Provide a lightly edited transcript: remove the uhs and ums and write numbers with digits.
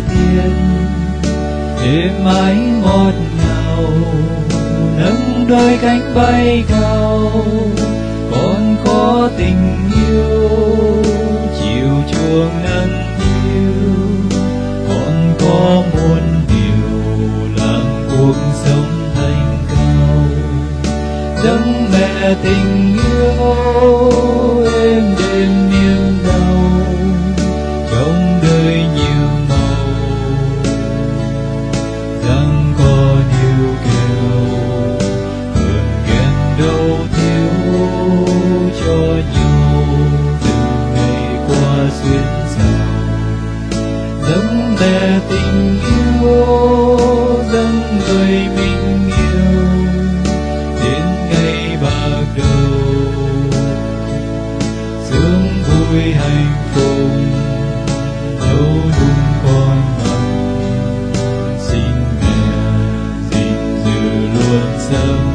tiên, êm ái ngọt ngào nâng đôi cánh bay cao. Con có tình yêu chiều chuông nắng yêu, con có muôn điều làm cuộc sống thành cao. Dâng mẹ tình yêu êm đêm niềm đau, trong đời nhiều màu rằng có điều kèo hơn ghen đâu thiếu cho nhau từng ngày qua xuyên rào. Dâng mẹ tình yêu dâng người mình yêu đến ngày bạc đầu, sướng vui hạnh phúc đâu đúng con mong. Xin mẹ gìn giữ luôn sống